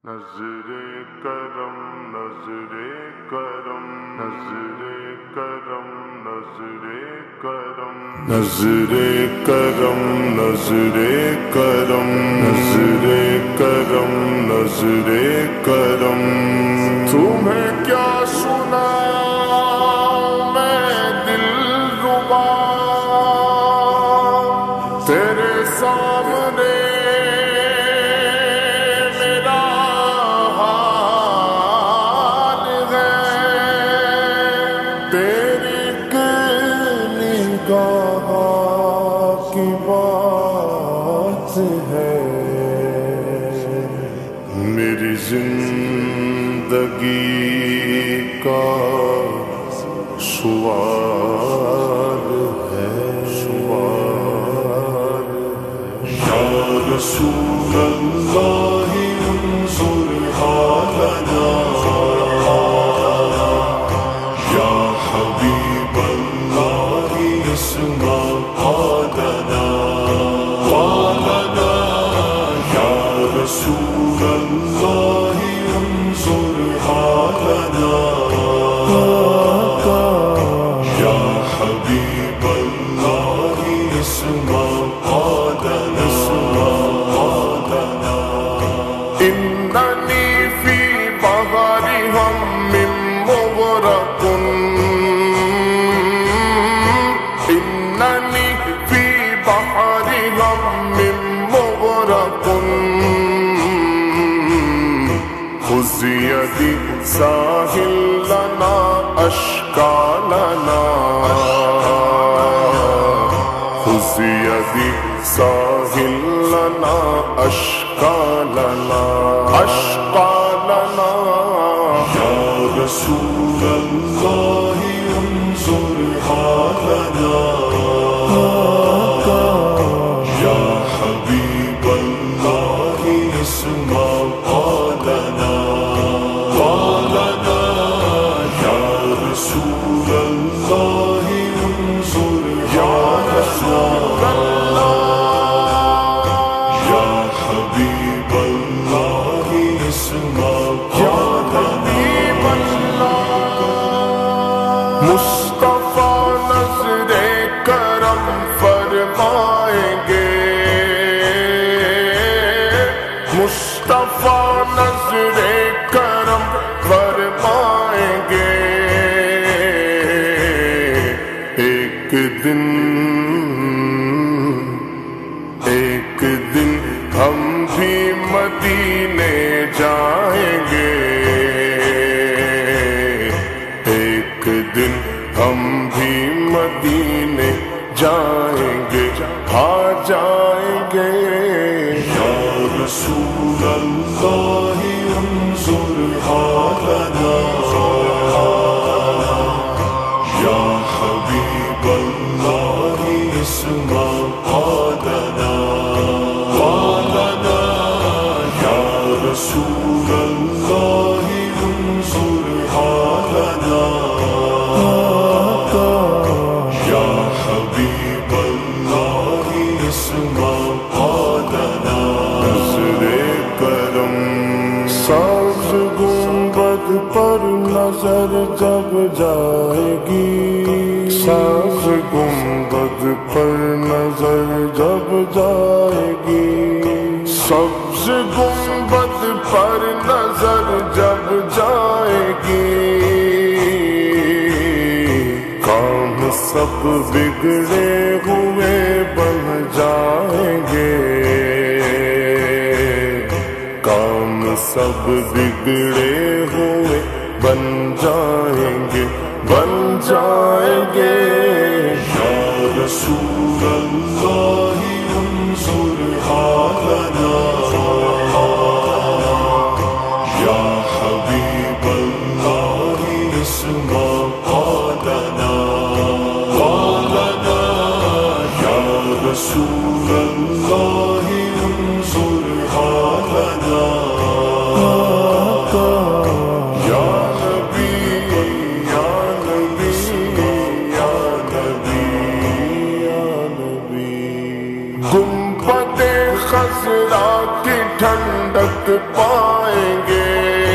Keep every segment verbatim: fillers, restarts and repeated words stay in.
نظر کرم نظر کرم نظر کرم نظر کرم نظر کرم نظر کرم نظر کرم نظر کرم تمہیں کیا سنا میں دل ربا تیرے سامنے کی بات ہے میری زندگی کا سوال ہے سوال یا رسول اللہ انظر حالنا یا حبیب اللہ اسمع قادنا قالنا یا رسول اللہ انظر حالنا یا حبیب اللہ اسمع قادنا قادنا اننی فی بحر ہم مغرق اننی فی بحر ہم مغرق خذ یدی ساحل لنا اشکالنا خذ یدی ساحل لنا اشکالنا اشکالنا یا رسول اللہ انظر حالنا یا حبیب اللہ اسمع قالنا قالنا یا رسول اللہ انظر حالنا یا حبیب اللہ اسمع قالنا مصطفیٰ نظر کرم فرمائیں گے مصطفیٰ نظر کرم فرمائیں گے ایک دن ایک دن ہم بھی مدینے جائیں گے ایک دن ہم بھی مدینے جائیں گے آ جائیں گے یا رسول اللہ انظر حالنا یا حبیب اللہ اسمع قادنا قالنا یا رسول اللہ انظر حالنا یا حبیب اللہ اسمع قادنا نظر کرم ساز گنبد پر نظر جب جائے گی ساز گنبد پر نظر جب جائے گی سبز گنبد پر نظر جب جائے گی کام سب بگڑے ہوئے بن جائیں گے کام سب بگڑے ہوئے بن جائیں گے بن جائیں گے یا رسول اللہ انظر حالنا یا حبیب اللہ اسمع قادنا قالنا یا رسول اللہ انظر حالنا یا نبی یا نبی یا نبی یا نبی گنبد خضرا کی ٹھنڈک پا پائیں گے،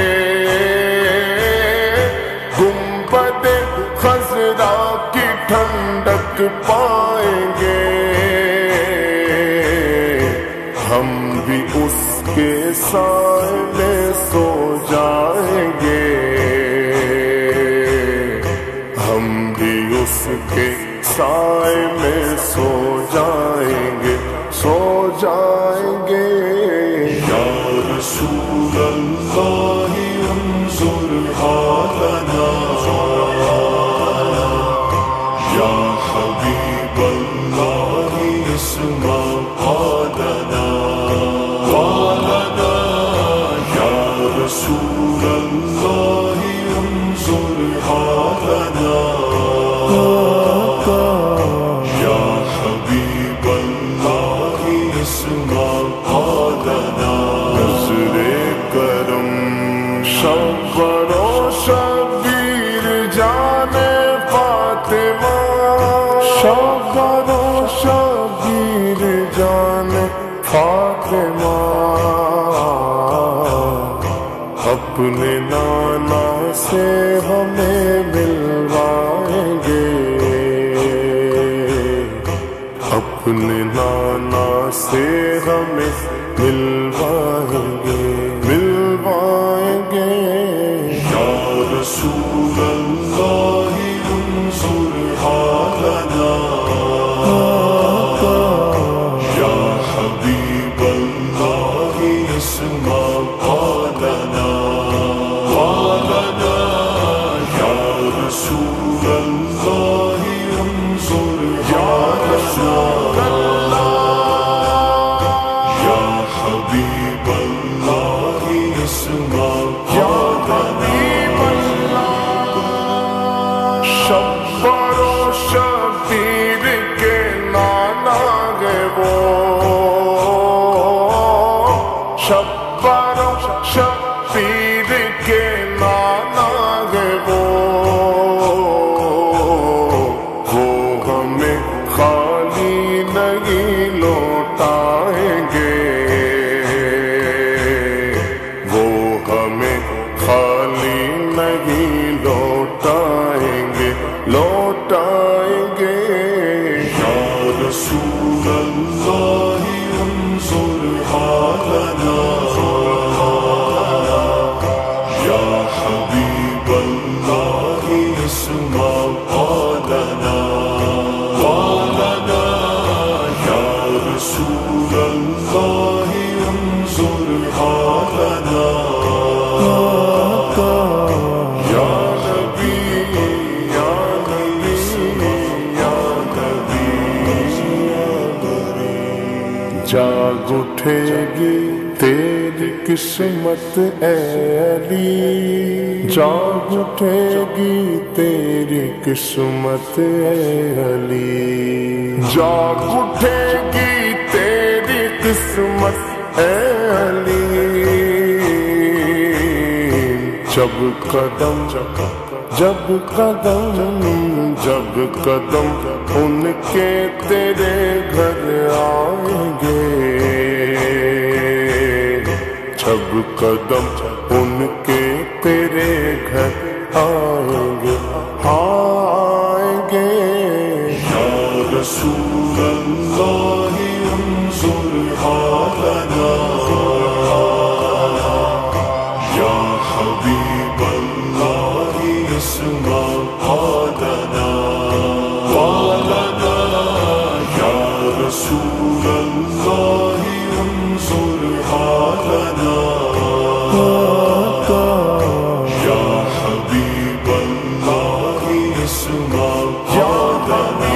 گنبد خضرا کی ٹھنڈک پائیں گے، ہم بھی اس کے سائے میں سو جائیں گے، ہم بھی اس کے سائے میں سو جائیں گے، سو جائیں گے۔ یا رسول اللہ انظر حالنا، یا حبیب اللہ اسمع قالنا، قالنا یا رسول اللہ انظر حالنا، یا حبیب اللہ اسمع قالنا۔ نظر کرم شبر و شبیر جان فاطمہ، شبر و شبیر جان فاطمہ، اپنے نانا سے ہمیں ملوائیں گے، اپنے نانا سے ہمیں ملوائیں گے، ملوائیں گے۔ یا رسول اللہ انظر حالنا، یا حبیب اللہ اسمع قالنا، قالنا یا رسول اللہ انظر حالنا، یا حبیب اللہ اسمع قالنا۔ شبر و شبیر کے نانا گے وہ، شبر و شبیر کے نانا گے وہ، وہ ہمیں خالی نہیں لوٹائیں گے، وہ ہمیں خالی نہیں لوٹائیں گے، لوٹائیں گے۔ یا رسول اللہ انظر حالنا، یا حبیب اللہ اسمع قالنا، قالنا یا رسول اللہ انظر حالنا، یا نبی یا نبی یا نبی، جاگ اٹھے گی تیری قسمت اے علی، جاگ اٹھے گی تیری قسمت اے علی، جاگ اٹھے گی تیری قسمت اے علی، جب قدم جب قدم جب قدم ان کے تیرے گھر آئیں گے، جب قدم ان کے تیرے گھر آئیں گے، آئیں گے۔ یا رسول اللہ انظر حالنا، یا حبیب اللہ اسمع قالنا، قالنا یا رسول اللہ انظر حالنا، یا حبیب اللہ اسمع قالنا۔